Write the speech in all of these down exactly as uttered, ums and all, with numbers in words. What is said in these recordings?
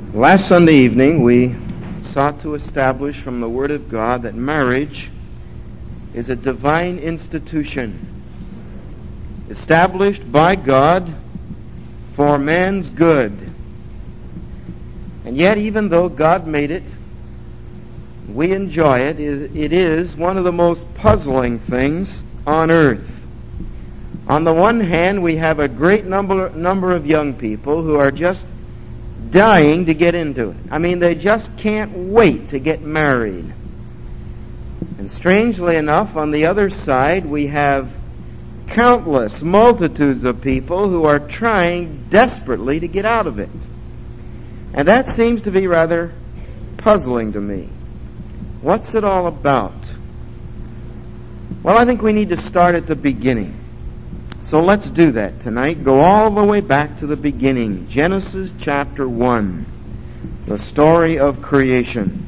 Last Sunday evening, we sought to establish from the Word of God that marriage is a divine institution established by God for man's good. And yet, even though God made it, we enjoy it, it is one of the most puzzling things on earth. On the one hand, we have a great number, number of young people who are just dying to get into it. I mean, they just can't wait to get married. And strangely enough, on the other side, we have countless multitudes of people who are trying desperately to get out of it. And that seems to be rather puzzling to me. What's it all about? Well, I think we need to start at the beginning. So let's do that tonight. Go all the way back to the beginning. Genesis chapter one. The story of creation.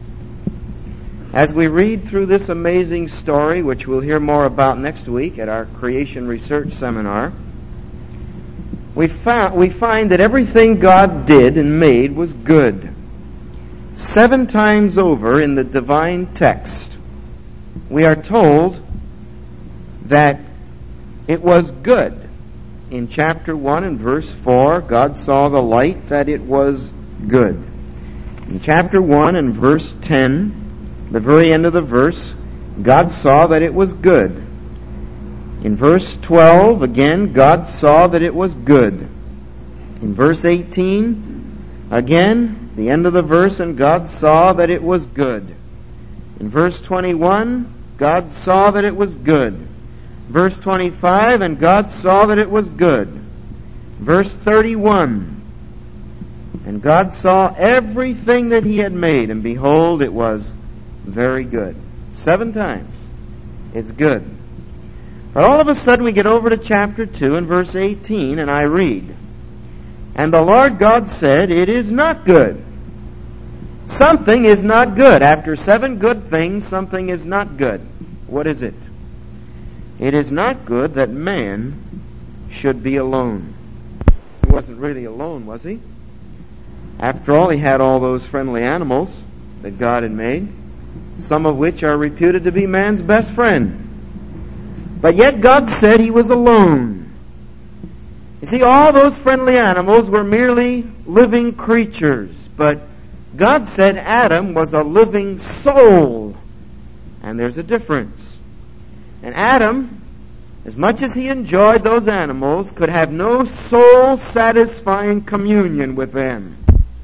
As we read through this amazing story, which we'll hear more about next week at our Creation Research Seminar, we, found, we find that everything God did and made was good. Seven times over in the divine text, we are told that it was good. In chapter one and verse four, God saw the light that it was good. In chapter one and verse ten, the very end of the verse, God saw that it was good. In verse twelve, again, God saw that it was good. In verse eighteen, again, the end of the verse, and God saw that it was good. In verse twenty-one, God saw that it was good. Verse twenty-five, and God saw that it was good. Verse thirty-one, and God saw everything that He had made, and behold, it was very good. Seven times. It's good. But all of a sudden we get over to chapter two and verse eighteen, and I read, and the Lord God said, it is not good. Something is not good. After seven good things, something is not good. What is it? It is not good that man should be alone. He wasn't really alone, was he? After all, he had all those friendly animals that God had made, some of which are reputed to be man's best friend. But yet God said he was alone. You see, all those friendly animals were merely living creatures, but God said Adam was a living soul. And there's a difference. And Adam, as much as he enjoyed those animals, could have no soul-satisfying communion with them.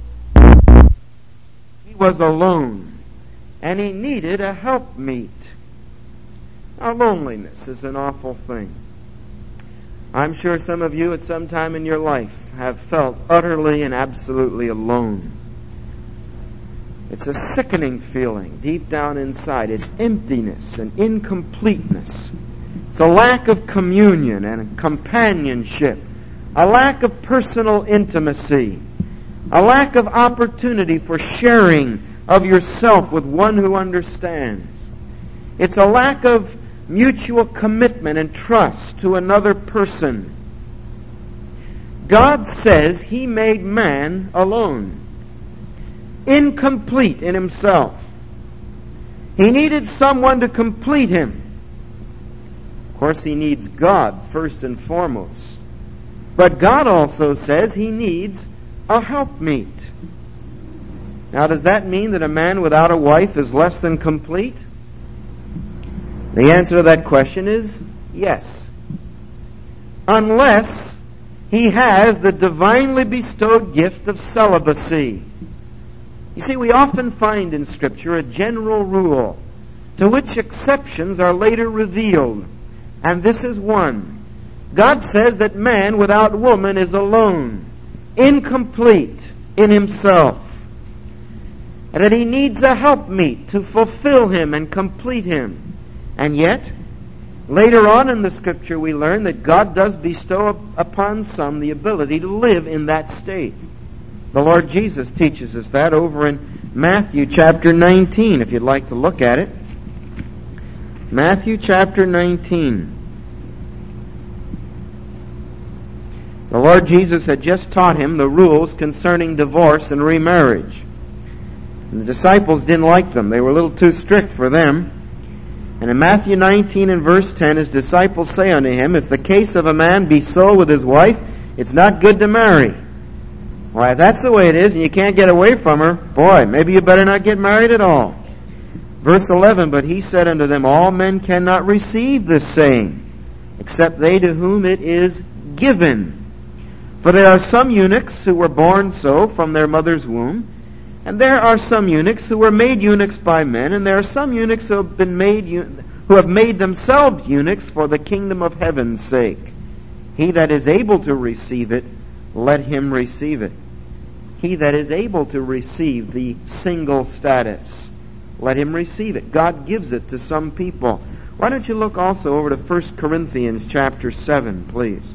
He was alone, and he needed a helpmeet. Now, loneliness is an awful thing. I'm sure some of you at some time in your life have felt utterly and absolutely alone. It's a sickening feeling deep down inside. It's emptiness and incompleteness. It's a lack of communion and companionship, a lack of personal intimacy, a lack of opportunity for sharing of yourself with one who understands. It's a lack of mutual commitment and trust to another person. God says He made man alone, incomplete in himself. He needed someone to complete him. Of course, he needs God first and foremost. But God also says he needs a helpmeet. Now, does that mean that a man without a wife is less than complete? The answer to that question is yes. Unless he has the divinely bestowed gift of celibacy. You see, we often find in Scripture a general rule to which exceptions are later revealed. And this is one. God says that man without woman is alone, incomplete in himself, and that he needs a helpmeet to fulfill him and complete him. And yet, later on in the Scripture we learn that God does bestow upon some the ability to live in that state. The Lord Jesus teaches us that over in Matthew chapter nineteen, if you'd like to look at it. Matthew chapter nineteen. The Lord Jesus had just taught him the rules concerning divorce and remarriage. And the disciples didn't like them. They were a little too strict for them. And in Matthew nineteen and verse ten, his disciples say unto him, If the case of a man be so with his wife, it's not good to marry. Why, if that's the way it is and you can't get away from her, boy, maybe you better not get married at all. Verse eleven, But he said unto them, All men cannot receive this saying, except they to whom it is given. For there are some eunuchs who were born so from their mother's womb, and there are some eunuchs who were made eunuchs by men, and there are some eunuchs who have been made who have made themselves eunuchs for the kingdom of heaven's sake. He that is able to receive it, let him receive it. He that is able to receive the single status, let him receive it. God gives it to some people. Why don't you look also over to First Corinthians chapter seven, please.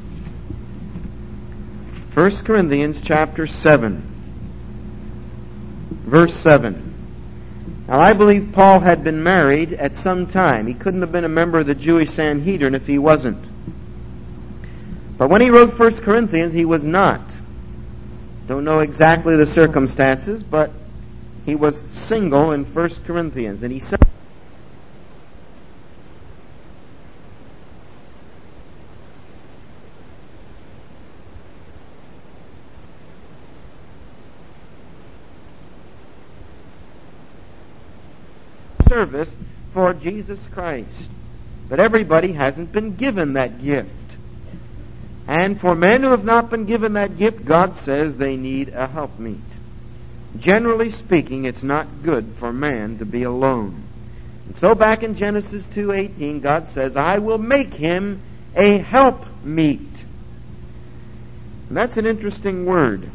First Corinthians chapter seven, verse seven. Now, I believe Paul had been married at some time. He couldn't have been a member of the Jewish Sanhedrin if he wasn't. But when he wrote First Corinthians, he was not. Don't know exactly the circumstances, but he was single in First Corinthians. And he said, service for Jesus Christ. But everybody hasn't been given that gift. And for men who have not been given that gift, God says they need a helpmeet. Generally speaking, it's not good for man to be alone. And so back in Genesis two eighteen, God says, I will make him a helpmeet. And that's an interesting word.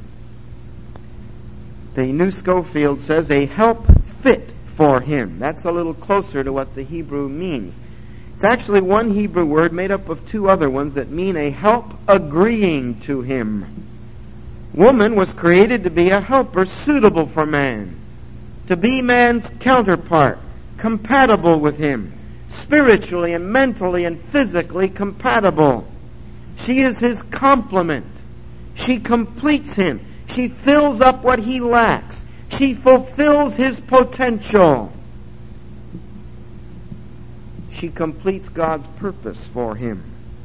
The New Schofield says, a help fit for him. That's a little closer to what the Hebrew means. It's actually one Hebrew word made up of two other ones that mean a help agreeing to him. Woman was created to be a helper suitable for man, to be man's counterpart, compatible with him, spiritually and mentally and physically compatible. She is his complement. She completes him. She fills up what he lacks. She fulfills his potential. She completes God's purpose for him.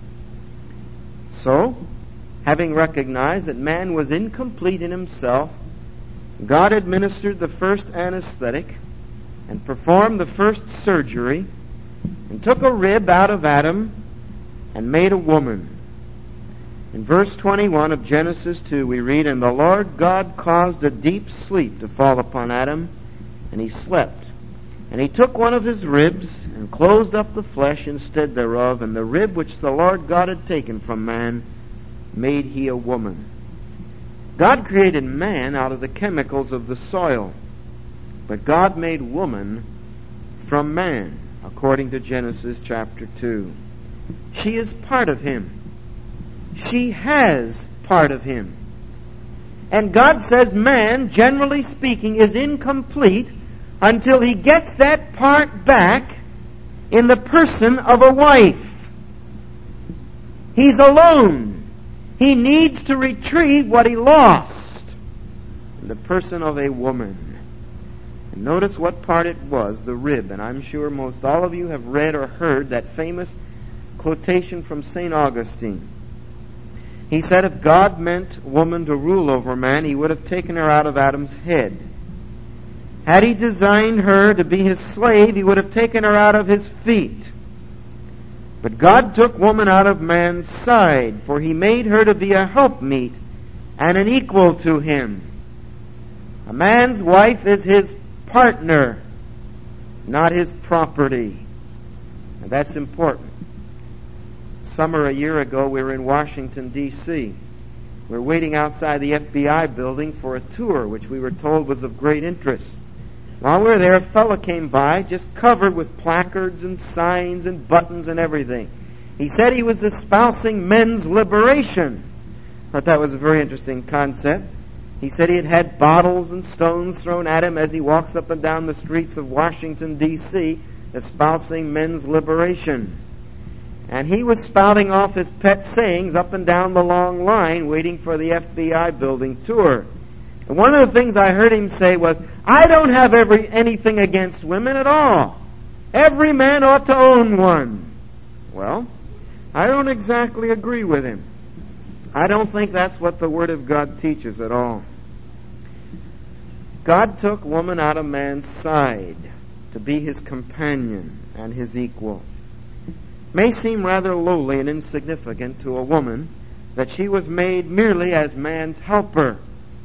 So, having recognized that man was incomplete in himself, God administered the first anesthetic and performed the first surgery and took a rib out of Adam and made a woman. In verse twenty-one of Genesis two, we read, And the Lord God caused a deep sleep to fall upon Adam, and he slept. And he took one of his ribs, and closed up the flesh instead thereof, and the rib which the Lord God had taken from man, made he a woman. God created man out of the chemicals of the soil, but God made woman from man, according to Genesis chapter two. She is part of him. She has part of him. And God says man, generally speaking, is incomplete until he gets that part back in the person of a wife. He's alone. He needs to retrieve what he lost in the person of a woman. And notice what part it was, the rib. And I'm sure most all of you have read or heard that famous quotation from Saint Augustine. He said if God meant woman to rule over man, he would have taken her out of Adam's head. Had he designed her to be his slave, he would have taken her out of his feet. But God took woman out of man's side, for he made her to be a helpmeet and an equal to him. A man's wife is his partner, not his property. And that's important. Summer a year ago, we were in Washington, D C We were waiting outside the F B I building for a tour, which we were told was of great interest. While we were there, a fellow came by, just covered with placards and signs and buttons and everything. He said he was espousing men's liberation. I thought that was a very interesting concept. He said he had had bottles and stones thrown at him as he walks up and down the streets of Washington, D C, espousing men's liberation. And he was spouting off his pet sayings up and down the long line, waiting for the F B I building tour. And one of the things I heard him say was, I don't have every anything against women at all. Every man ought to own one. Well, I don't exactly agree with him. I don't think that's what the Word of God teaches at all. God took woman out of man's side to be his companion and his equal. It may seem rather lowly and insignificant to a woman that she was made merely as man's helper.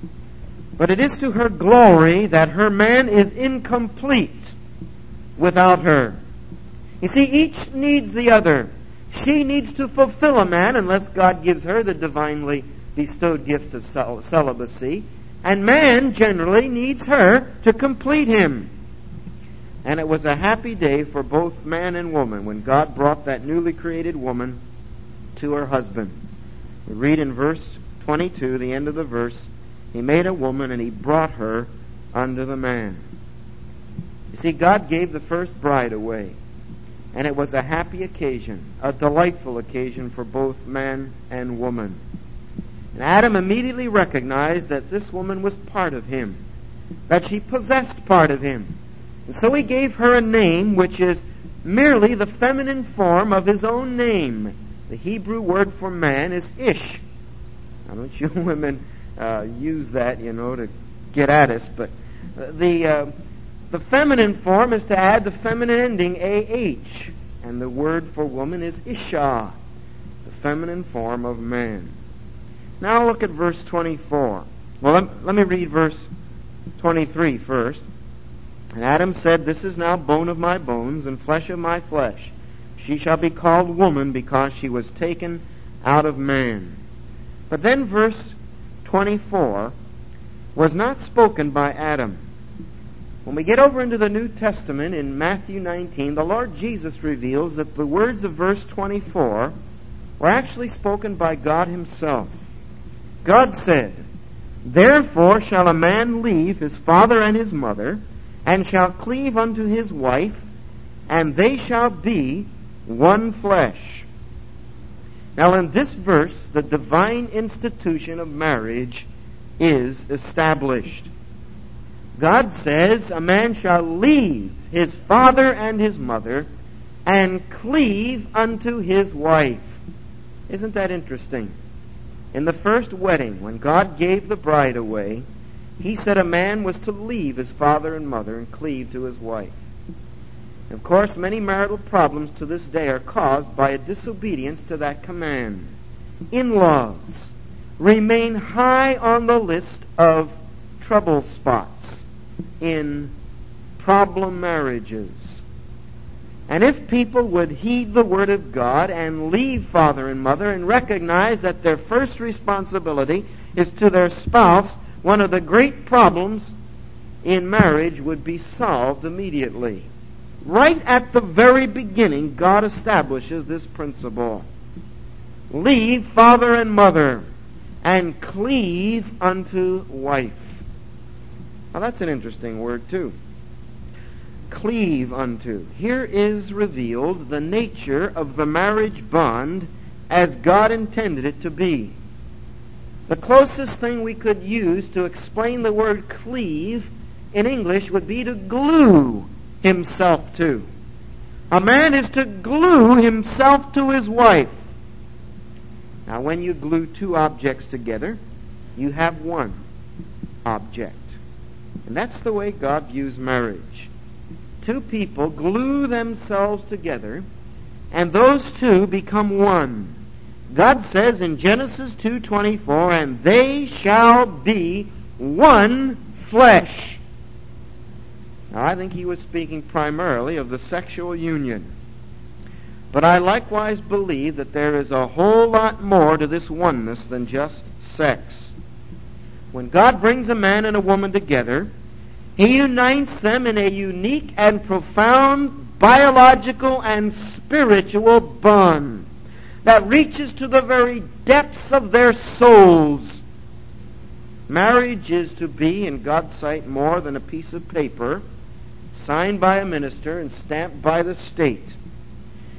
But it is to her glory that her man is incomplete without her. You see, each needs the other. She needs to fulfill a man unless God gives her the divinely bestowed gift of cel- celibacy. And man generally needs her to complete him. And it was a happy day for both man and woman when God brought that newly created woman to her husband. We read in verse twenty-two, the end of the verse, He made a woman and He brought her unto the man. You see, God gave the first bride away. And it was a happy occasion, a delightful occasion for both man and woman. And Adam immediately recognized that this woman was part of him, that she possessed part of him. And so he gave her a name which is merely the feminine form of his own name. The Hebrew word for man is Ish. Now, don't you women uh, use that, you know, to get at us, but the... Uh, The feminine form is to add the feminine ending A H. And the word for woman is Isha, the feminine form of man. Now look at verse twenty-four. Well, let, let me read verse twenty-three first. And Adam said, This is now bone of my bones and flesh of my flesh. She shall be called woman because she was taken out of man. But then verse twenty-four was not spoken by Adam. When we get over into the New Testament in Matthew nineteen, the Lord Jesus reveals that the words of verse twenty-four were actually spoken by God Himself. God said, Therefore shall a man leave his father and his mother, and shall cleave unto his wife, and they shall be one flesh. Now in this verse, the divine institution of marriage is established. God says a man shall leave his father and his mother and cleave unto his wife. Isn't that interesting? In the first wedding, when God gave the bride away, He said a man was to leave his father and mother and cleave to his wife. Of course, many marital problems to this day are caused by a disobedience to that command. In-laws remain high on the list of trouble spots in problem marriages. And if people would heed the Word of God and leave father and mother and recognize that their first responsibility is to their spouse, one of the great problems in marriage would be solved immediately. Right at the very beginning, God establishes this principle. Leave father and mother and cleave unto wife. Now that's an interesting word too. Cleave unto. Here is revealed the nature of the marriage bond as God intended it to be. The closest thing we could use to explain the word cleave in English would be to glue himself to. A man is to glue himself to his wife. Now when you glue two objects together, you have one object. And that's the way God views marriage. Two people glue themselves together, and those two become one. God says in Genesis two twenty-four, and they shall be one flesh. Now, I think He was speaking primarily of the sexual union. But I likewise believe that there is a whole lot more to this oneness than just sex. When God brings a man and a woman together, He unites them in a unique and profound biological and spiritual bond that reaches to the very depths of their souls. Marriage is to be, in God's sight, more than a piece of paper signed by a minister and stamped by the state.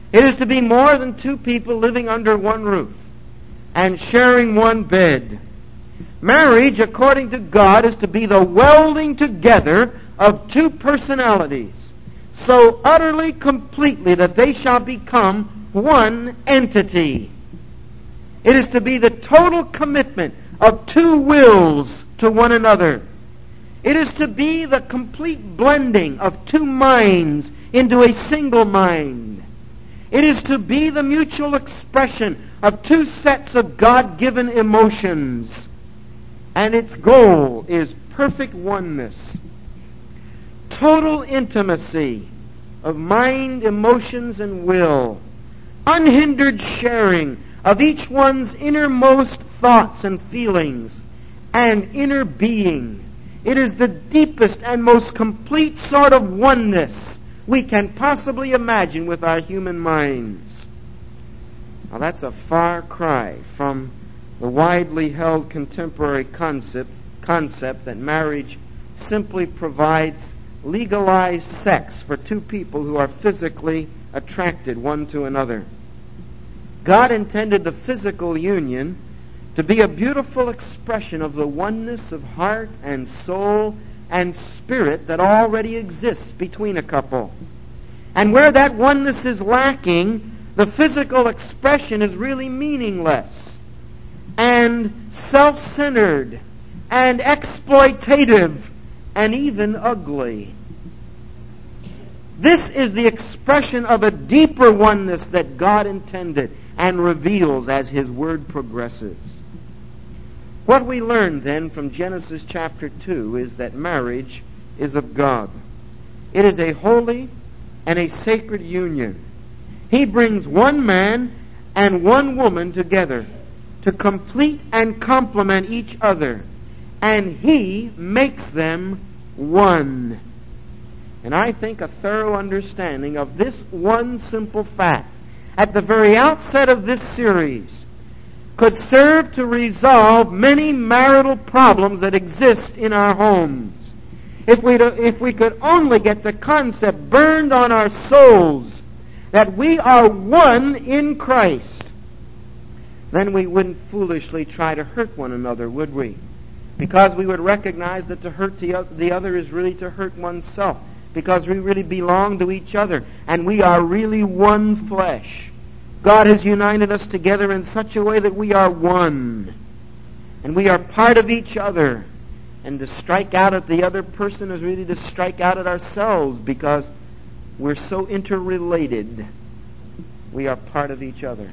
It is to be more than two people living under one roof and sharing one bed. Marriage, according to God, is to be the welding together of two personalities, so utterly, completely, that they shall become one entity. It is to be the total commitment of two wills to one another. It is to be the complete blending of two minds into a single mind. It is to be the mutual expression of two sets of God-given emotions. And its goal is perfect oneness, total intimacy of mind, emotions, and will, unhindered sharing of each one's innermost thoughts and feelings and inner being. It is the deepest and most complete sort of oneness we can possibly imagine with our human minds. Now that's a far cry from the widely held contemporary concept, concept that marriage simply provides legalized sex for two people who are physically attracted one to another. God intended the physical union to be a beautiful expression of the oneness of heart and soul and spirit that already exists between a couple. And where that oneness is lacking, the physical expression is really meaningless and self-centered and exploitative and even ugly. This is the expression of a deeper oneness that God intended and reveals as His Word progresses. What we learn then from Genesis chapter two is that marriage is of God. It is a holy and a sacred union. He brings one man and one woman together to complete and complement each other, and He makes them one. And I think a thorough understanding of this one simple fact at the very outset of this series could serve to resolve many marital problems that exist in our homes. If we if we could only get the concept burned on our souls that we are one in Christ, then we wouldn't foolishly try to hurt one another, would we? Because we would recognize that to hurt the other is really to hurt oneself, because we really belong to each other, and we are really one flesh. God has united us together in such a way that we are one, and we are part of each other. And to strike out at the other person is really to strike out at ourselves, because we're so interrelated. We are part of each other.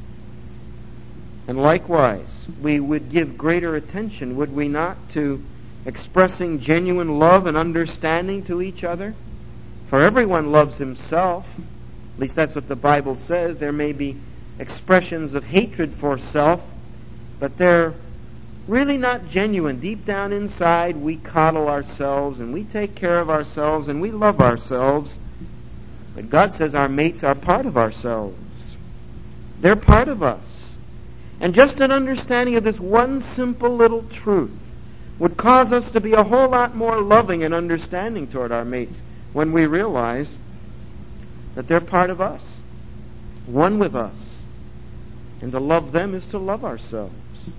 And likewise, we would give greater attention, would we not, to expressing genuine love and understanding to each other? For everyone loves himself. At least that's what the Bible says. There may be expressions of hatred for self, but they're really not genuine. Deep down inside, we coddle ourselves and we take care of ourselves and we love ourselves. But God says our mates are part of ourselves. They're part of us. And just an understanding of this one simple little truth would cause us to be a whole lot more loving and understanding toward our mates when we realize that they're part of us, one with us. And to love them is to love ourselves,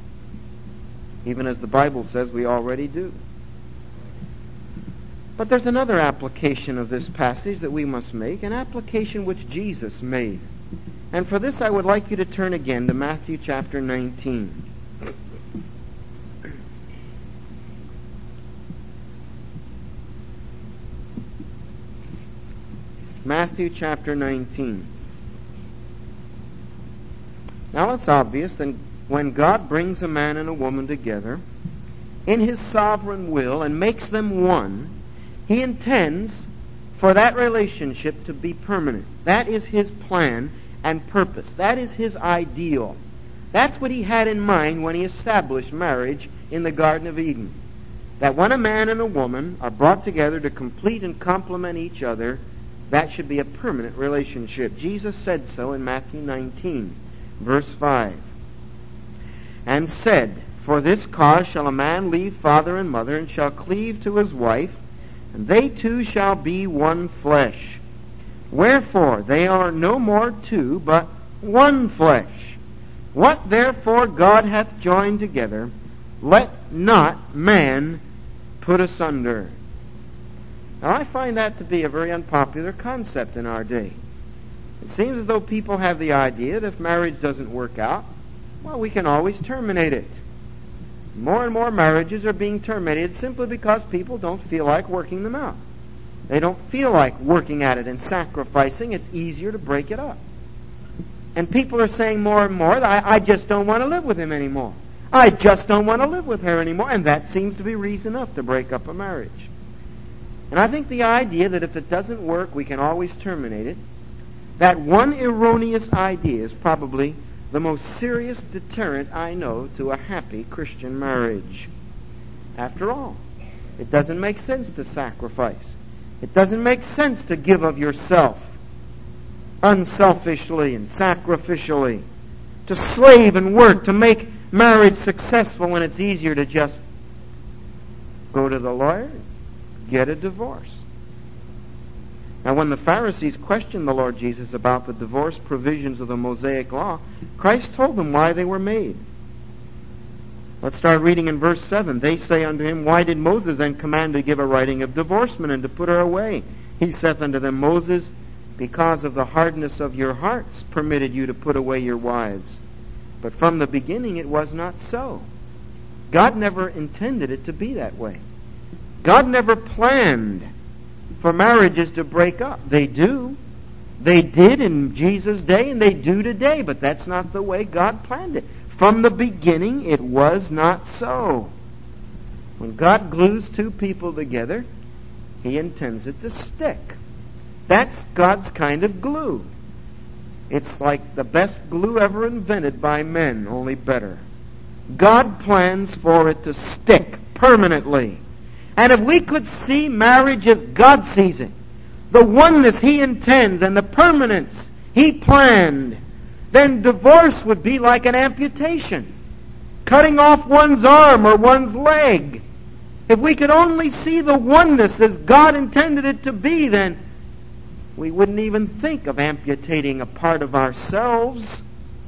even as the Bible says we already do. But there's another application of this passage that we must make, an application which Jesus made. And for this I would like you to turn again to Matthew chapter nineteen. Matthew chapter nineteen. Now it's obvious that when God brings a man and a woman together in His sovereign will and makes them one, He intends for that relationship to be permanent. That is His plan and purpose. That is His ideal. That's what He had in mind when He established marriage in the Garden of Eden. That when a man and a woman are brought together to complete and complement each other, that should be a permanent relationship. Jesus said so in Matthew nineteen, verse five. And said, For this cause shall a man leave father and mother, and shall cleave to his wife, and they two shall be one flesh. Wherefore they are no more two, but one flesh. What therefore God hath joined together, let not man put asunder. Now I find that to be a very unpopular concept in our day. It seems as though people have the idea that if marriage doesn't work out, well, we can always terminate it. More and more marriages are being terminated simply because people don't feel like working them out. They don't feel like working at it and sacrificing. It's easier to break it up. And people are saying more and more, I, I just don't want to live with him anymore. I just don't want to live with her anymore. And that seems to be reason enough to break up a marriage. And I think the idea that if it doesn't work, we can always terminate it, that one erroneous idea is probably the most serious deterrent I know to a happy Christian marriage. After all, it doesn't make sense to sacrifice. It doesn't make sense to give of yourself unselfishly and sacrificially, to slave and work to make marriage successful when it's easier to just go to the lawyer, get a divorce. Now, when the Pharisees questioned the Lord Jesus about the divorce provisions of the Mosaic Law, Christ told them why they were made. Let's start reading in verse seven. They say unto him, Why did Moses then command to give a writing of divorcement and to put her away? He saith unto them, Moses, because of the hardness of your hearts, permitted you to put away your wives. But from the beginning it was not so. God never intended it to be that way. God never planned for marriages to break up. They do. They did in Jesus' day, and they do today, but that's not the way God planned it. From the beginning, it was not so. When God glues two people together, He intends it to stick. That's God's kind of glue. It's like the best glue ever invented by men, only better. God plans for it to stick permanently. And if we could see marriage as God sees it, the oneness He intends and the permanence He planned, then divorce would be like an amputation, cutting off one's arm or one's leg. If we could only see the oneness as God intended it to be, then we wouldn't even think of amputating a part of ourselves.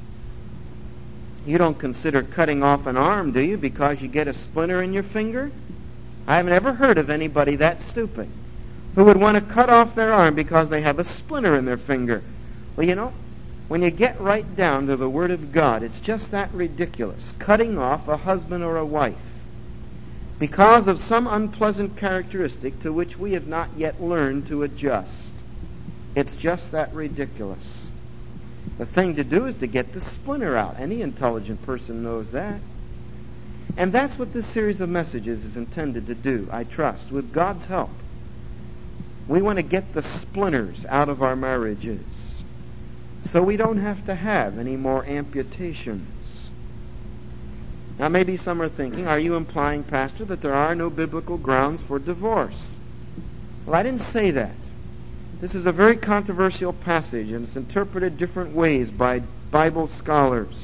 You don't consider cutting off an arm, do you, because you get a splinter in your finger? I haven't ever heard of anybody that stupid who would want to cut off their arm because they have a splinter in their finger. Well, you know, when you get right down to the Word of God, it's just that ridiculous. Cutting off a husband or a wife because of some unpleasant characteristic to which we have not yet learned to adjust. It's just that ridiculous. The thing to do is to get the splinter out. Any intelligent person knows that. And that's what this series of messages is intended to do, I trust, with God's help. We want to get the splinters out of our marriages so we don't have to have any more amputations. Now, maybe some are thinking, are you implying, Pastor, that there are no biblical grounds for divorce? Well, I didn't say that. This is a very controversial passage, and it's interpreted different ways by Bible scholars.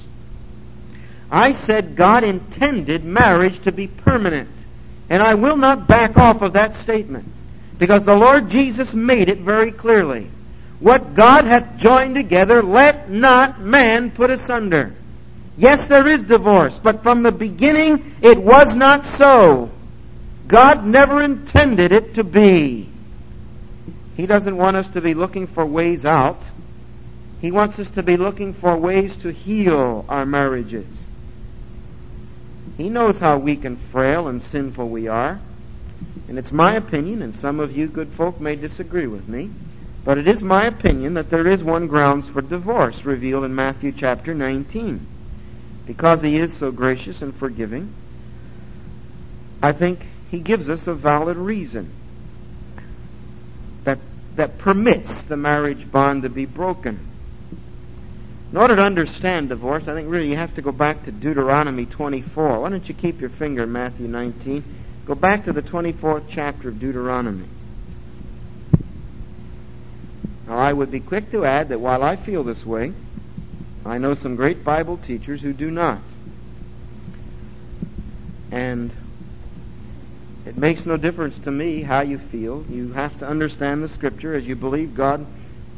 I said God intended marriage to be permanent, and I will not back off of that statement, because the Lord Jesus made it very clearly. What God hath joined together, let not man put asunder. Yes, there is divorce, but from the beginning it was not so. God never intended it to be. He doesn't want us to be looking for ways out. He wants us to be looking for ways to heal our marriages. He knows how weak and frail and sinful we are. And it's my opinion, and some of you good folk may disagree with me, but it is my opinion that there is one grounds for divorce revealed in Matthew chapter nineteen. Because He is so gracious and forgiving, I think He gives us a valid reason that, that permits the marriage bond to be broken. In order to understand divorce, I think really you have to go back to Deuteronomy twenty-four. Why don't you keep your finger in Matthew nineteen? Go back to the twenty-fourth chapter of Deuteronomy. Now, I would be quick to add that while I feel this way, I know some great Bible teachers who do not. And it makes no difference to me how you feel. You have to understand the Scripture as you believe God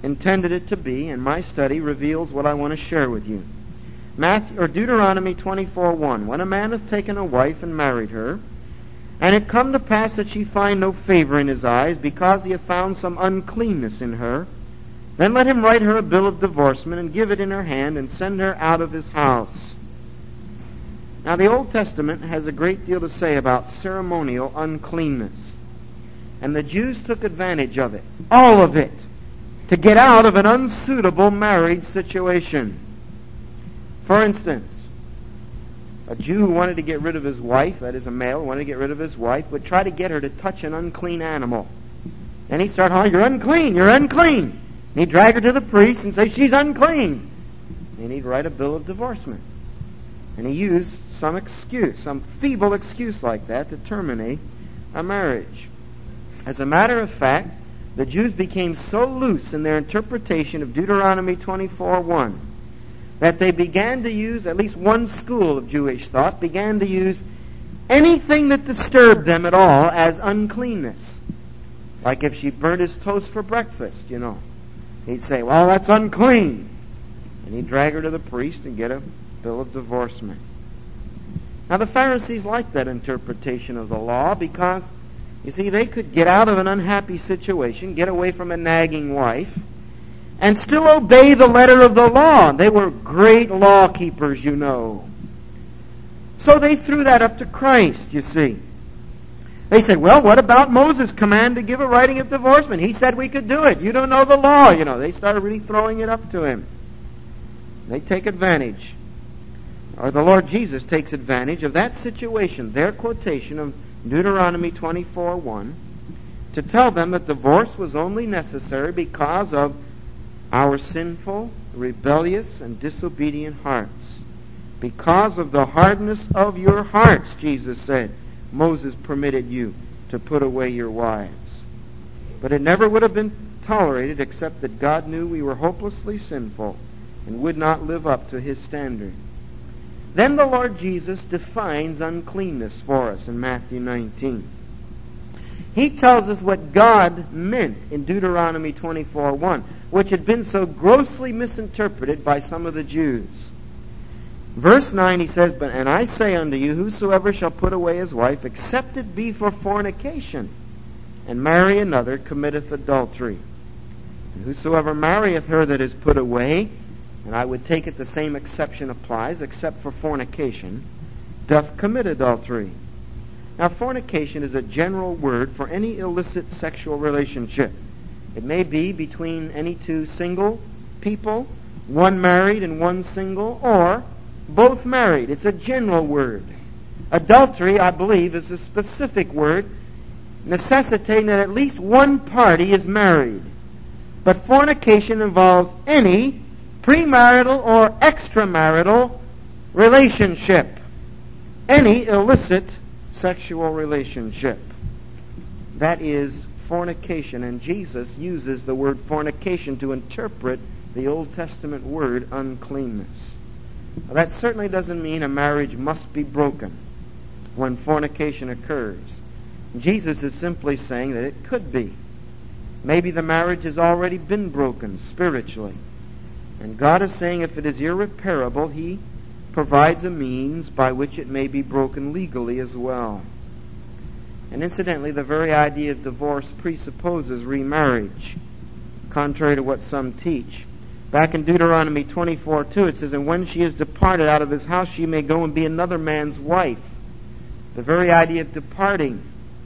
intended it to be, and my study reveals what I want to share with you. Matthew, or Deuteronomy twenty-four one. When a man hath taken a wife and married her, and it come to pass that she find no favor in his eyes, because he hath found some uncleanness in her, then let him write her a bill of divorcement, and give it in her hand, and send her out of his house. Now, the Old Testament has a great deal to say about ceremonial uncleanness. And the Jews took advantage of it, all of it, to get out of an unsuitable marriage situation. For instance, a Jew who wanted to get rid of his wife, that is a male who wanted to get rid of his wife, would try to get her to touch an unclean animal. Then he'd start hollering, "You're unclean, you're unclean." And he'd drag her to the priest and say, "She's unclean." And he'd write a bill of divorcement. And he used some excuse, some feeble excuse like that to terminate a marriage. As a matter of fact, the Jews became so loose in their interpretation of Deuteronomy twenty-four one that they began to use, at least one school of Jewish thought, began to use anything that disturbed them at all as uncleanness. Like if she burnt his toast for breakfast, you know. He'd say, "Well, that's unclean." And he'd drag her to the priest and get a bill of divorcement. Now, the Pharisees liked that interpretation of the law because, you see, they could get out of an unhappy situation, get away from a nagging wife, and still obey the letter of the law. They were great law keepers, you know. So they threw that up to Christ, you see. They said, "Well, what about Moses' command to give a writing of divorcement? He said we could do it. You don't know the law." You know, they started really throwing it up to him. They take advantage, or the Lord Jesus takes advantage of that situation, their quotation of Deuteronomy twenty-four one, to tell them that divorce was only necessary because of our sinful, rebellious, and disobedient hearts. Because of the hardness of your hearts, Jesus said, Moses permitted you to put away your wives. But it never would have been tolerated except that God knew we were hopelessly sinful and would not live up to His standard. Then the Lord Jesus defines uncleanness for us in Matthew nineteen. He tells us what God meant in Deuteronomy twenty-four one, which had been so grossly misinterpreted by some of the Jews. Verse nine, he says, "But and I say unto you, whosoever shall put away his wife, except it be for fornication, and marry another, committeth adultery. And whosoever marrieth her that is put away," and I would take it the same exception applies, except for fornication, "doth commit adultery." Now, fornication is a general word for any illicit sexual relationship. It may be between any two single people, one married and one single, or both married. It's a general word. Adultery, I believe, is a specific word necessitating that at least one party is married. But fornication involves any premarital or extramarital relationship. Any illicit sexual relationship. That is fornication. And Jesus uses the word fornication to interpret the Old Testament word uncleanness. Now, that certainly doesn't mean a marriage must be broken when fornication occurs. Jesus is simply saying that it could be. Maybe the marriage has already been broken spiritually. And God is saying if it is irreparable, He provides a means by which it may be broken legally as well. And incidentally, the very idea of divorce presupposes remarriage, contrary to what some teach. Back in Deuteronomy twenty-four two, it says, "And when she is departed out of his house, she may go and be another man's wife." The very idea of departing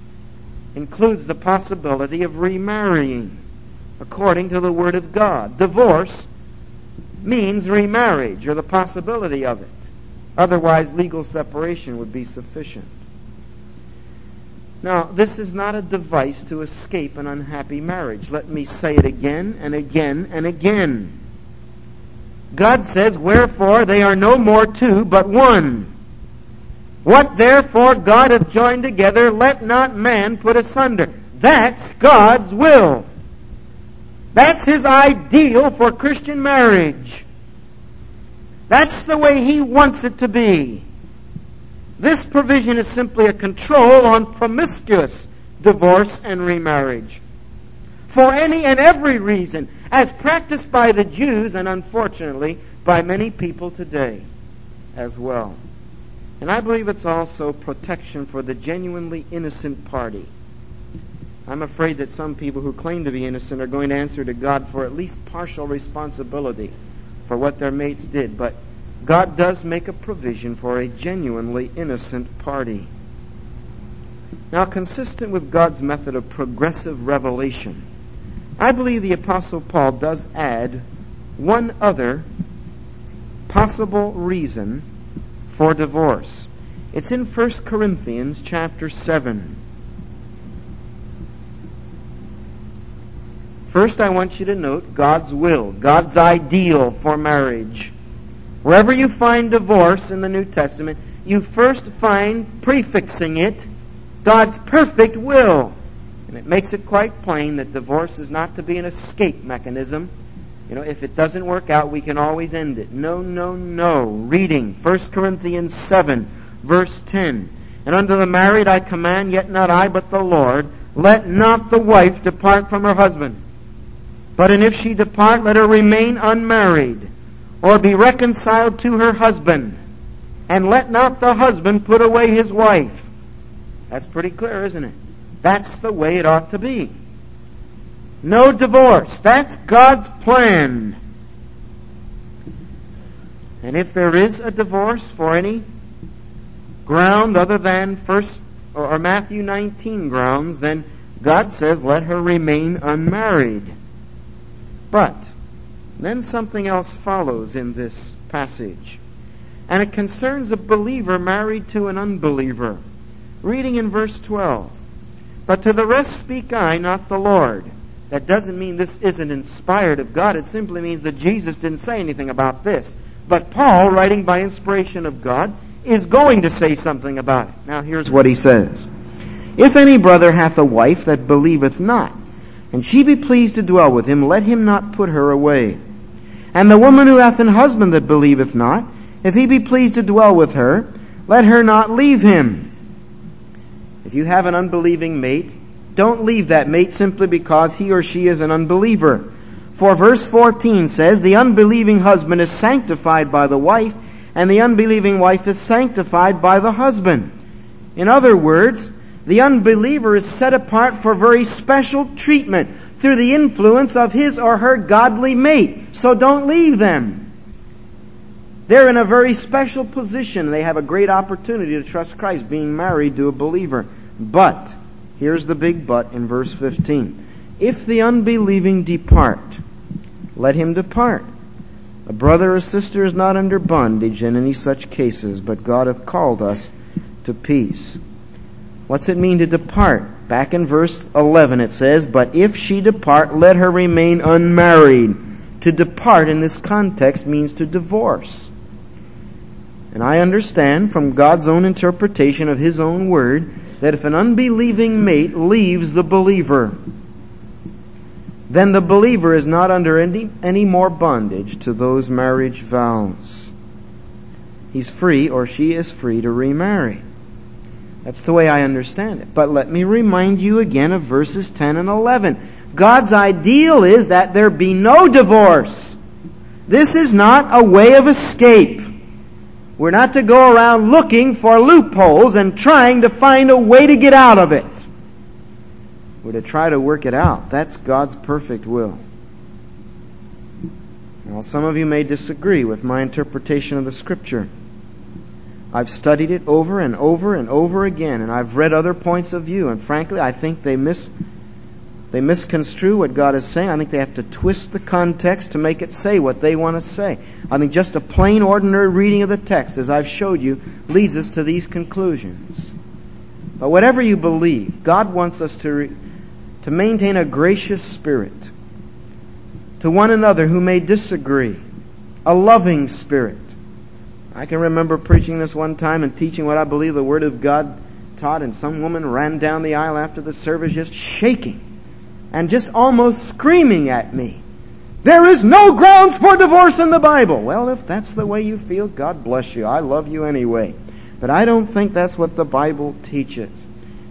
includes the possibility of remarrying, according to the Word of God. Divorce means remarriage, or the possibility of it. Otherwise, legal separation would be sufficient. Now, this is not a device to escape an unhappy marriage. Let me say it again and again and again. God says, "Wherefore they are no more two, but one. What therefore God hath joined together, let not man put asunder." That's God's will. That's His ideal for Christian marriage. That's the way He wants it to be. This provision is simply a control on promiscuous divorce and remarriage. for any and every reason, as practiced by the Jews and unfortunately by many people today as well. And I believe it's also protection for the genuinely innocent party. I'm afraid that some people who claim to be innocent are going to answer to God for at least partial responsibility for what their mates did. But God does make a provision for a genuinely innocent party. Now, consistent with God's method of progressive revelation, I believe the Apostle Paul does add one other possible reason for divorce. It's in First Corinthians chapter seven. First, I want you to note God's will, God's ideal for marriage. Wherever you find divorce in the New Testament, you first find prefixing it God's perfect will. And it makes it quite plain that divorce is not to be an escape mechanism. You know, if it doesn't work out, we can always end it. No, no, no. Reading First Corinthians seven, verse ten. And unto the married I command, yet not I, but the Lord, let not the wife depart from her husband. But and if she depart, let her remain unmarried, or be reconciled to her husband. And let not the husband put away his wife. That's pretty clear, isn't it? That's the way it ought to be. No divorce. That's God's plan. And if there is a divorce for any ground other than first or Matthew nineteen grounds, then God says, let her remain unmarried. But then something else follows in this passage. And it concerns a believer married to an unbeliever. Reading in verse twelve. But to the rest speak I, not the Lord. That doesn't mean this isn't inspired of God. It simply means that Jesus didn't say anything about this. But Paul, writing by inspiration of God, is going to say something about it. Now here's what he says. If any brother hath a wife that believeth not, and she be pleased to dwell with him, let him not put her away. And the woman who hath an husband that believeth not, if he be pleased to dwell with her, let her not leave him. If you have an unbelieving mate, don't leave that mate simply because he or she is an unbeliever. For verse fourteen says, the unbelieving husband is sanctified by the wife, and the unbelieving wife is sanctified by the husband. In other words, the unbeliever is set apart for very special treatment through the influence of his or her godly mate. So don't leave them. They're in a very special position. They have a great opportunity to trust Christ, being married to a believer. But, here's the big but in verse fifteen. If the unbelieving depart, let him depart. A brother or sister is not under bondage in any such cases, but God hath called us to peace. What's it mean to depart? Back in verse eleven it says, but if she depart, let her remain unmarried. To depart in this context means to divorce. And I understand from God's own interpretation of His own word that if an unbelieving mate leaves the believer, then the believer is not under any, any more bondage to those marriage vows. He's free, or she is free, to remarry. That's the way I understand it. But let me remind you again of verses ten and eleven. God's ideal is that there be no divorce. This is not a way of escape. We're not to go around looking for loopholes and trying to find a way to get out of it. We're to try to work it out. That's God's perfect will. Now, some of you may disagree with my interpretation of the Scripture. I've studied it over and over and over again, and I've read other points of view, and frankly, I think they mis they misconstrue what God is saying. I think they have to twist the context to make it say what they want to say. I think just a plain, ordinary reading of the text, as I've showed you, leads us to these conclusions. But whatever you believe, God wants us to re- to maintain a gracious spirit to one another who may disagree, a loving spirit. I can remember preaching this one time and teaching what I believe the Word of God taught, and some woman ran down the aisle after the service just shaking and just almost screaming at me. There is no grounds for divorce in the Bible. Well, if that's the way you feel, God bless you. I love you anyway. But I don't think that's what the Bible teaches.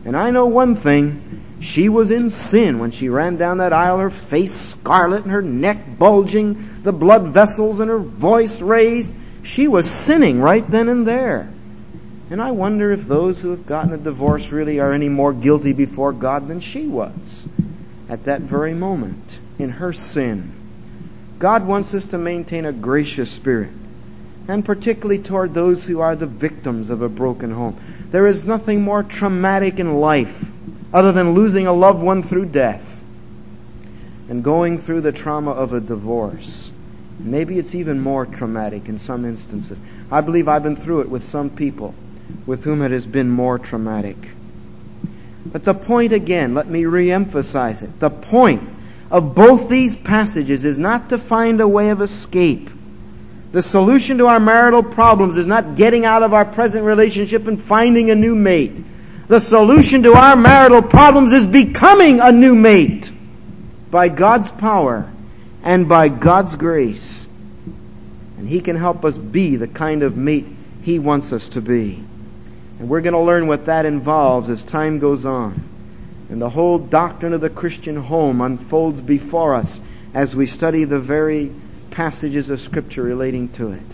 And I know one thing, she was in sin when she ran down that aisle, her face scarlet and her neck bulging, the blood vessels and her voice raised. She was sinning right then and there. And I wonder if those who have gotten a divorce really are any more guilty before God than she was at that very moment in her sin. God wants us to maintain a gracious spirit, and particularly toward those who are the victims of a broken home. There is nothing more traumatic in life other than losing a loved one through death and going through the trauma of a divorce. Maybe it's even more traumatic in some instances. I believe I've been through it with some people with whom it has been more traumatic. But the point again, let me re-emphasize it. The point of both these passages is not to find a way of escape. The solution to our marital problems is not getting out of our present relationship and finding a new mate. The solution to our marital problems is becoming a new mate by God's power and by God's grace. And He can help us be the kind of mate He wants us to be. And we're going to learn what that involves as time goes on. And the whole doctrine of the Christian home unfolds before us as we study the very passages of Scripture relating to it.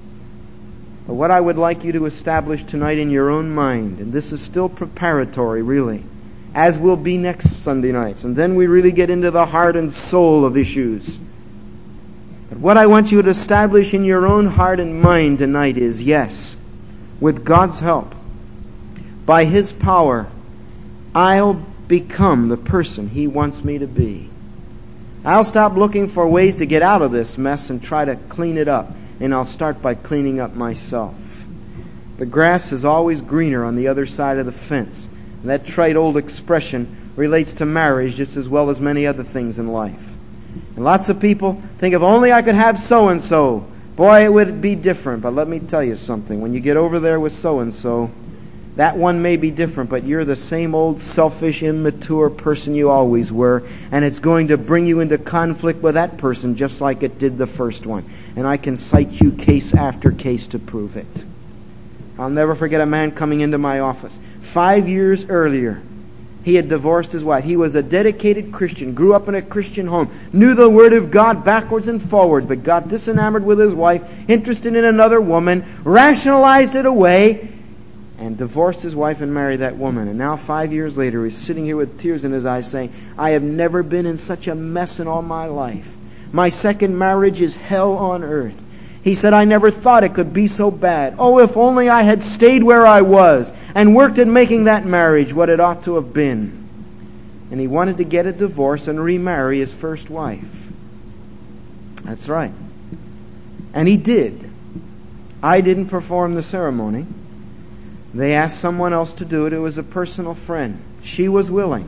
But what I would like you to establish tonight in your own mind, and this is still preparatory really, as will be next Sunday nights, and then we really get into the heart and soul of issues. But what I want you to establish in your own heart and mind tonight is, yes, with God's help, by His power, I'll become the person He wants me to be. I'll stop looking for ways to get out of this mess and try to clean it up. And I'll start by cleaning up myself. The grass is always greener on the other side of the fence. And that trite old expression relates to marriage just as well as many other things in life. And lots of people think, if only I could have so-and-so, boy, it would be different. But let me tell you something. When you get over there with so-and-so, that one may be different, but you're the same old selfish, immature person you always were, and it's going to bring you into conflict with that person just like it did the first one. And I can cite you case after case to prove it. I'll never forget a man coming into my office. Five years earlier, he had divorced his wife. He was a dedicated Christian, grew up in a Christian home, knew the Word of God backwards and forwards, but got disenamored with his wife, interested in another woman, rationalized it away, and divorced his wife and married that woman. And now five years later, he's sitting here with tears in his eyes saying, I have never been in such a mess in all my life. My second marriage is hell on earth. He said, I never thought it could be so bad. Oh, if only I had stayed where I was and worked at making that marriage what it ought to have been. And he wanted to get a divorce and remarry his first wife. That's right. And he did. I didn't perform the ceremony. They asked someone else to do it. It was a personal friend. She was willing.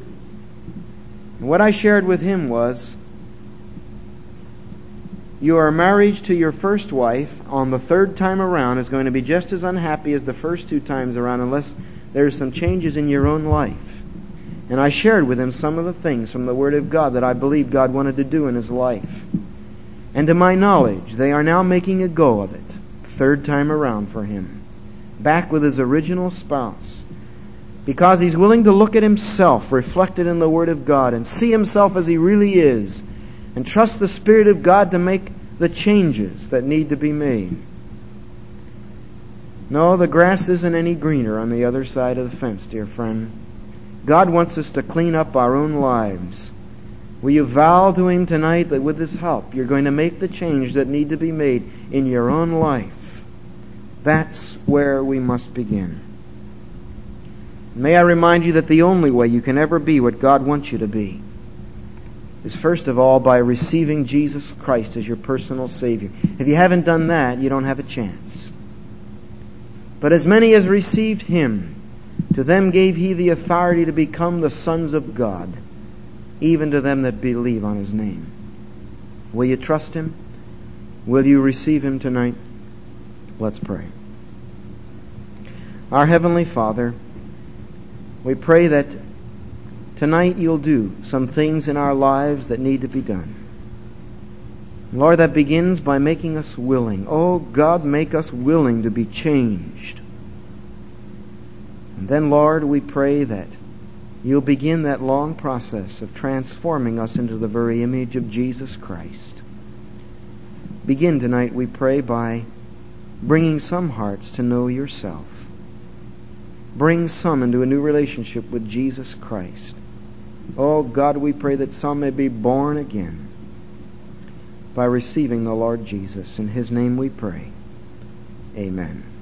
And what I shared with him was, your marriage to your first wife on the third time around is going to be just as unhappy as the first two times around unless there's some changes in your own life. And I shared with him some of the things from the Word of God that I believe God wanted to do in his life. And to my knowledge, they are now making a go of it, third time around for him. Back with his original spouse, because he's willing to look at himself reflected in the Word of God and see himself as he really is and trust the Spirit of God to make the changes that need to be made. No, the grass isn't any greener on the other side of the fence, dear friend. God wants us to clean up our own lives. Will you vow to Him tonight that with His help you're going to make the change that need to be made in your own life? That's where we must begin. May I remind you that the only way you can ever be what God wants you to be is first of all by receiving Jesus Christ as your personal Savior. If you haven't done that, you don't have a chance. But as many as received Him, to them gave He the authority to become the sons of God, even to them that believe on His name. Will you trust Him? Will you receive Him tonight? Let's pray. Our Heavenly Father, we pray that tonight You'll do some things in our lives that need to be done. Lord, that begins by making us willing. Oh God, make us willing to be changed. And then, Lord, we pray that You'll begin that long process of transforming us into the very image of Jesus Christ. Begin tonight, we pray, by bringing some hearts to know Yourself. Bring some into a new relationship with Jesus Christ. Oh God, we pray that some may be born again by receiving the Lord Jesus. In His name we pray. Amen.